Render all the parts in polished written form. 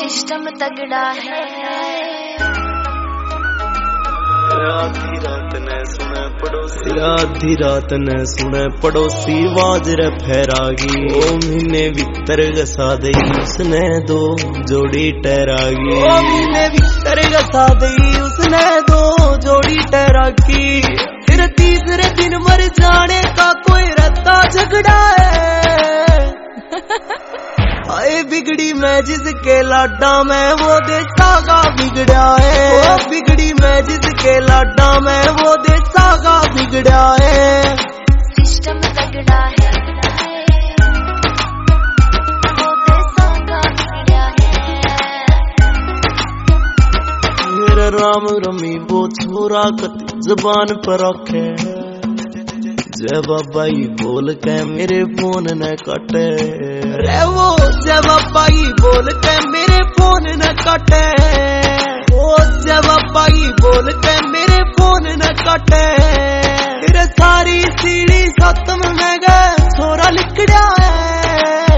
System तगड़ा है। आधी रात ने सुने पड़ोसी वाज रे फैरागी। ओ महीने भीतर गसा दई उसने दो जोड़ी टहरागी। ओ महीने भीतर गसा दई उसने दो जोड़ी टहरागी। फिर तीसरे दिन मर जाने का कोई रत्ता झगड़ा है। आए बिगड़ी मैं जिसके लाडा में वो देसागा बिगड़ा है। ओ बिगड़ी मैं जिसके लाडा में वो देसागा बिगड़ा है। सिस्टम तगड़ा है, वो देसागा बिगड़ा है। मेरा राम रमी वो छोरा कति जुबान पर रखे। जय बाबा ही बोल के मेरे फोन न कटे रे। वो जय बाबा ही बोल के मेरे फोन न कटे। वो जय बाबा ही बोल के मेरे फोन न कटे। फिर सारी सीढ़ी खत्म में गए छोरा लिखड़ा है।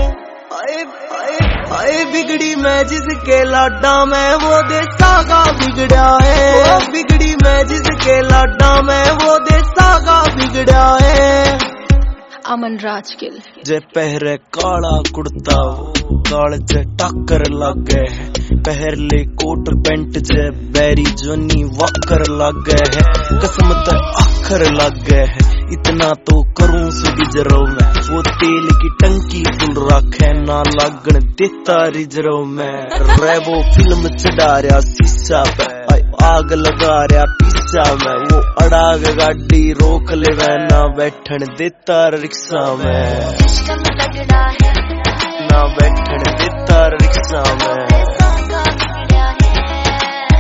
आए बिगड़ी मैं जिसके लाडा में वो देसागा बिगड़ा है। वो बिगड़ी मैं जिसके लाडा में वो देसागा बिगड़ा है। अमन राजगिल जे पहरे काला कुर्ता वो काल जे टक्कर लग गए है। पहर ले कोट पेंट जे बैरी जोनी वक्कर लग गए है। किस्मत आखर लग गए है। इतना तो करूं सुबिजरो में वो तेल की टंकी फुल रखे ना लागन देता रिजरो में। रेबो फिल्म चढ़ा रहा शीशा पे आग लगा रहा पीछा में। वो अड़ाग गाड़ी रोक ले ना बैठन देता रिक्शा में। सिस्टम तगड़ा है, ना बैठन देता रिक्शा में। देसागा बिगड़ा है।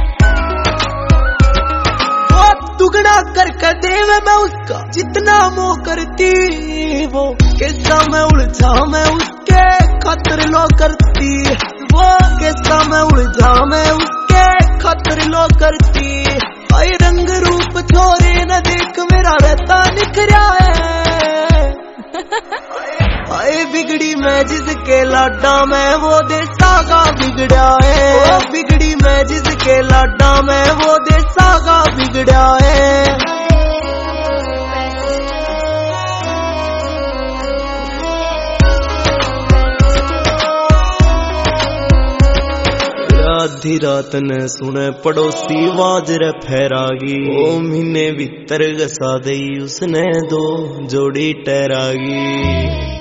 वो दुगना करके देवे मैं उसका जितना मोह करती। वो कैसा मैं उलझा मैं उसके खातिर लो करती। वो कैसा मैं उलझा मैं उसके खातिर लो करती। आए रंग रूप छोरे न देख मेरा रहता निखरा है। आए बिगड़ी मैं जिसके लाडा में वो देसागा बिगड़ा है। वो बिगड़ी मैं जिसके लाडा में वो देसागा बिगड़ा है। आधी रात ने सुने पड़ोसी वाज रे फैरागी। ओ महीने भीतर गसा दई उसने दो जोड़ी टहरागी।